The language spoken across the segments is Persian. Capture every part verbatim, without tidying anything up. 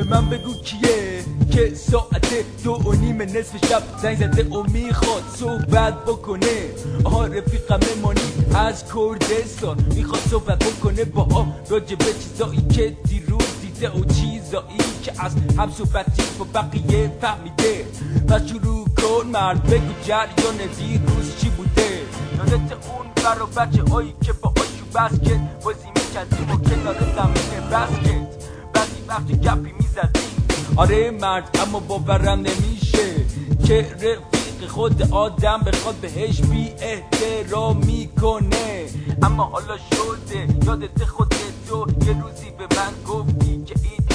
به من بگو کیه که ساعت دو و نیم نصف شب زنگ زده و میخواد صحبت بکنه. آها رفیقم مانی از کردستان میخواد صحبت بکنه با راجع به چیزایی که دیروز دیده و چیزایی که از هم صحبتی با بقیه فهمیده. پس شروع کن مرد بگو جریان دیروز چی بوده. یادت اون برا بچه هایی که با آشو بسکت بازی میکردیم و کنار زمین بسکت بعدی وقتی گپی میزدیم. آره مرد اما باورم نمیشه که رفیق خود آدم بخواد بهش بی احترامی کنه. اما حالا شده یادت خودت تو یه روزی به من گفتی که این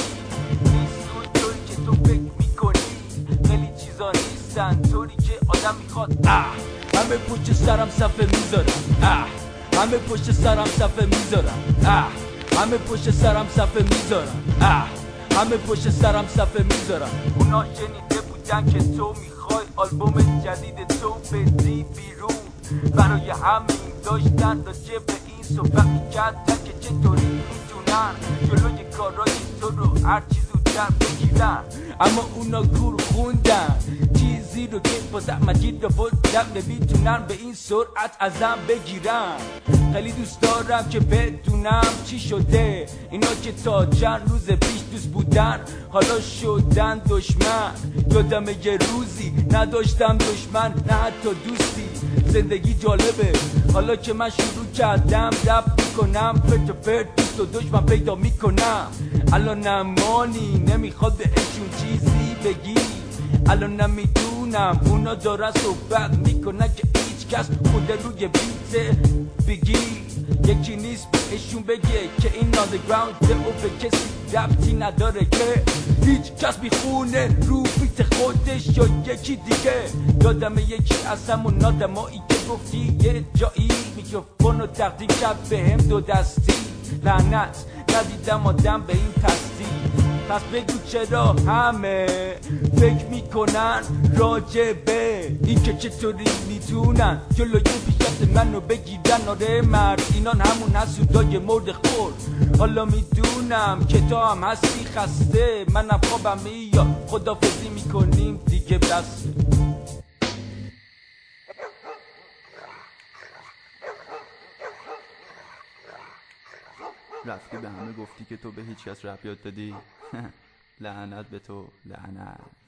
نیست اونطوری که تو فکر میکنی. خیلی چیزا نیستن طوری که آدم میخواد. اه همه پشت سرم صفحه میذارم. اه همه پشت سرم صفحه میذارم. اه همه پشت سرم صفحه میذارم. اه همه پشت سرم صفحه میذارم. اونا شنیده بودن که تو میخوای آلبوم جدید تو بدی بیرون. برای همین داشتن راجع به این صحبت میکردن که چطوری میتونن جلوی کارای تو رو هر چی زودتر بگیرن. اما اونا گور خوندن چیزی رو که با زحمتی رو بودن نمیتونن به این سرعت ازم بگیرن. خیلی دوست دارم که بدونم چی شده. اینا که تا چند روز پیش دوست بودن حالا شدن دشمن. یادم یه روزی نداشتم دشمن نه حتی دوستی. زندگی جالبه حالا که من شروع کردم رپ میکنم فرد و فرد دوست و دشمن پیدا میکنم. الان نمانی نمیخواد بهشون چیزی بگی. الان نمیدونم اونا دارن صحبت میکنن که هیچ کس خود روی بیت بگی. یکی نیست بهشون بگه که این underground و به کسی ربطی نداره که هیچ کس میخونه رو بیت خودش یا یکی دیگه. یادم یکی از همون آدمایی که گفتی یه جایی میکروفونو تقدیم کرد بهم دو دستی. لعنت ندیدم آدم به این پستی. پس بگو چرا همه فکر میکنن راجع به این که چطوری میتونن جلوی پیشرفت منو بگیرن. آره مرد اینان همون حسودای مرد خور. حالا میدونم که تو هم هستی خسته. منم خوابم میاد خدافظی میکنیم دیگه بسه. رفتی به همه گفتی که تو به هیچ کس رپ یاد دادی. لعنت به تو لعنت.